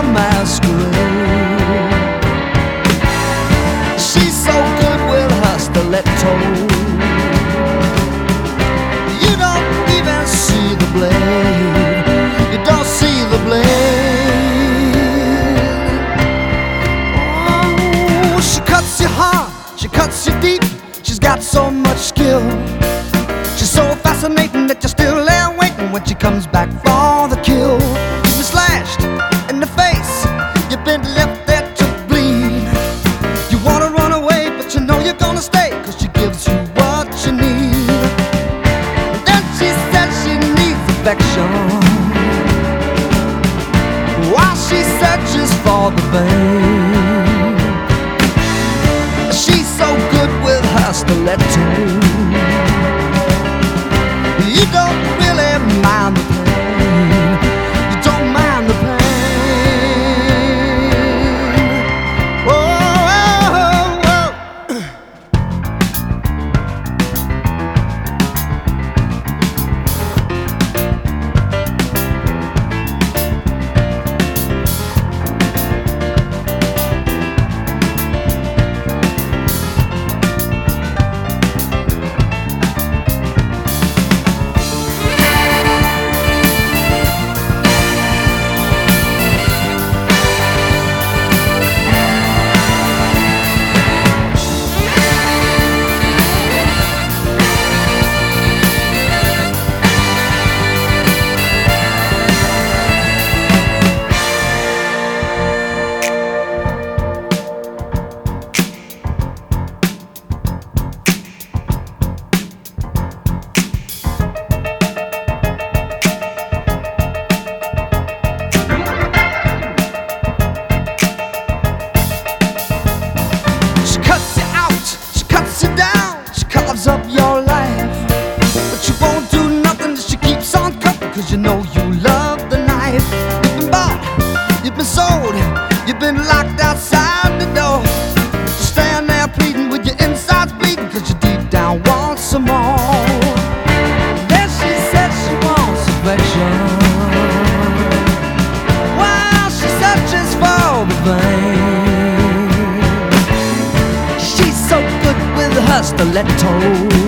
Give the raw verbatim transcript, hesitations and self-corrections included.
masquerade. She's so good with her stiletto, you don't even see the blade. You don't see the blade. Oh, she cuts you hard, she cuts you deep. She's got so much skill. She's so fascinating that you're still there waiting when she comes back for the kill. You've been slashed in the face, you've been left there to bleed. You wanna run away, but you know you're gonna stay, cause she gives you what you need. And then she said she needs affection while she searches for the vein. She's so good with her stiletto, you don't really mind the pain. You don't mind the pain. Oh, oh, oh, oh. Up your life, but you won't do nothing. She keeps on cutting, cause you know you love the knife. You've been bought, you've been sold, you've been locked outside the door. You stand there pleading with your insides bleeding, cause you deep down want some more. Then she said she wants affection while she searches for the vein. She's so good with her stiletto,